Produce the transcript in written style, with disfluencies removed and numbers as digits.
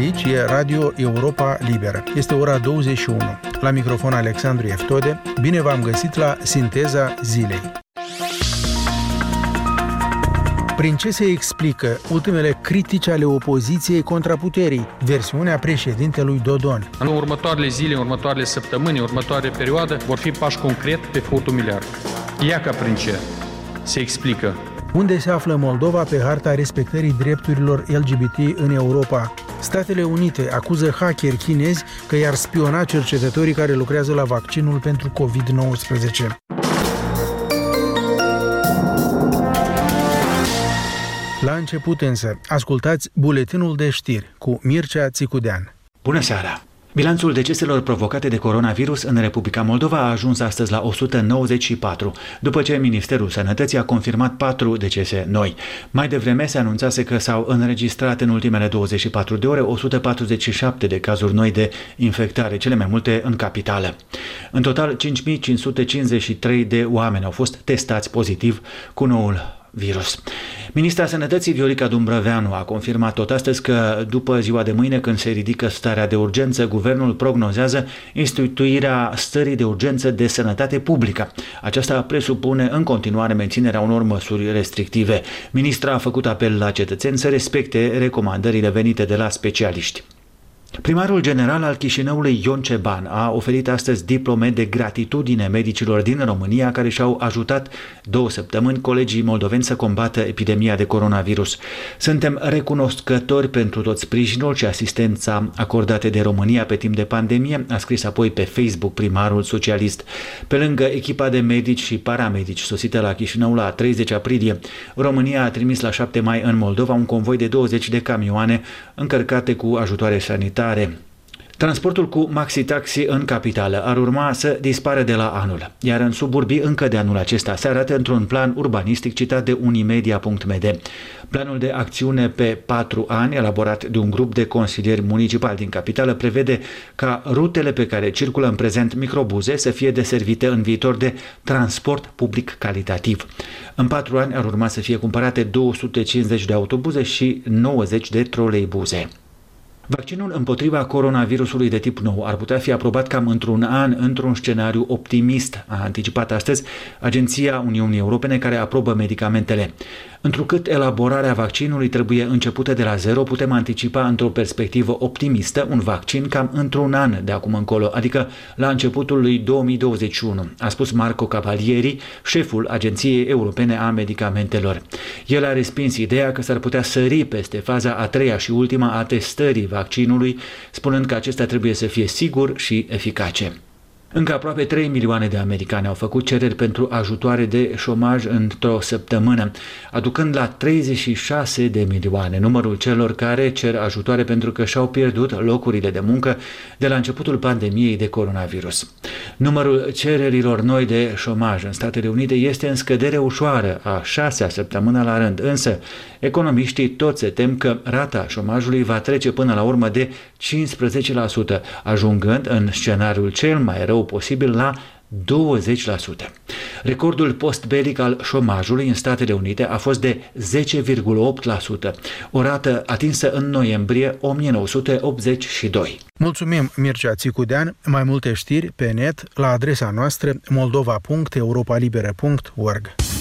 Aici e Radio Europa Liberă. Este ora 21. La microfon Alexandru Eftode. Bine v-am găsit la Sinteza Zilei. Prin ce se explică ultimele critici ale opoziției contra puterii, versiunea președintelui Dodon? În următoarele zile, în următoarele săptămâni, în următoarea perioadă, vor fi pași concret pe furtul miliard. Iată prin ce se explică. Unde se află Moldova pe harta respectării drepturilor LGBT în Europa? Statele Unite acuză hackeri chinezi că i-ar spiona cercetătorii care lucrează la vaccinul pentru COVID-19. La început însă, ascultați buletinul de știri cu Mircea Țicudean. Bună seara! Bilanțul deceselor provocate de coronavirus în Republica Moldova a ajuns astăzi la 194, după ce Ministerul Sănătății a confirmat 4 decese noi. Mai devreme se anunțase că s-au înregistrat în ultimele 24 de ore 147 de cazuri noi de infectare, cele mai multe în capitală. În total, 5553 de oameni au fost testați pozitiv cu noul virus. Ministra Sănătății Viorica Dumbrăveanu a confirmat tot astăzi că după ziua de mâine, când se ridică starea de urgență, guvernul prognozează instituirea stării de urgență de sănătate publică. Aceasta presupune în continuare menținerea unor măsuri restrictive. Ministra a făcut apel la cetățeni să respecte recomandările venite de la specialiști. Primarul general al Chișinăului, Ion Ceban, a oferit astăzi diplome de gratitudine medicilor din România care și-au ajutat 2 săptămâni colegii moldoveni să combată epidemia de coronavirus. Suntem recunoscători pentru tot sprijinul și asistența acordate de România pe timp de pandemie, a scris apoi pe Facebook primarul socialist. Pe lângă echipa de medici și paramedici sosită la Chișinău la 30 aprilie, România a trimis la 7 mai în Moldova un convoi de 20 de camioane încărcate cu ajutoare sanitare. Transportul cu maxi-taxi în capitală ar urma să dispară de la anul, iar în suburbii încă de anul acesta se arată într-un plan urbanistic citat de Unimedia.md. Planul de acțiune pe 4 ani, elaborat de un grup de consilieri municipali din capitală, prevede ca rutele pe care circulă în prezent microbuze să fie deservite în viitor de transport public calitativ. În 4 ani ar urma să fie cumpărate 250 de autobuze și 90 de troleibuze. Vaccinul împotriva coronavirusului de tip nou ar putea fi aprobat cam într-un an, într-un scenariu optimist, a anticipat astăzi Agenția Uniunii Europene care aprobă medicamentele. Întrucât elaborarea vaccinului trebuie începută de la zero, putem anticipa într-o perspectivă optimistă un vaccin cam într-un an de acum încolo, adică la începutul lui 2021, a spus Marco Cavalieri, șeful Agenției Europene a Medicamentelor. El a respins ideea că s-ar putea sări peste faza a 3-a și ultima a testării vaccinului, spunând că acesta trebuie să fie sigur și eficace. Încă aproape 3 milioane de americani au făcut cereri pentru ajutoare de șomaj într-o săptămână, aducând la 36 de milioane numărul celor care cer ajutoare pentru că și-au pierdut locurile de muncă de la începutul pandemiei de coronavirus. Numărul cererilor noi de șomaj în Statele Unite este în scădere ușoară, a 6-a săptămână la rând, însă economiștii toți se tem că rata șomajului va trece până la urmă de 15%, ajungând în scenariul cel mai rău posibil la 20%. Recordul postbelic al șomajului în Statele Unite a fost de 10,8%, o rată atinsă în noiembrie 1982. Mulțumim, Mircea Țicudean. Mai multe știri pe net la adresa noastră moldova.europalibera.org.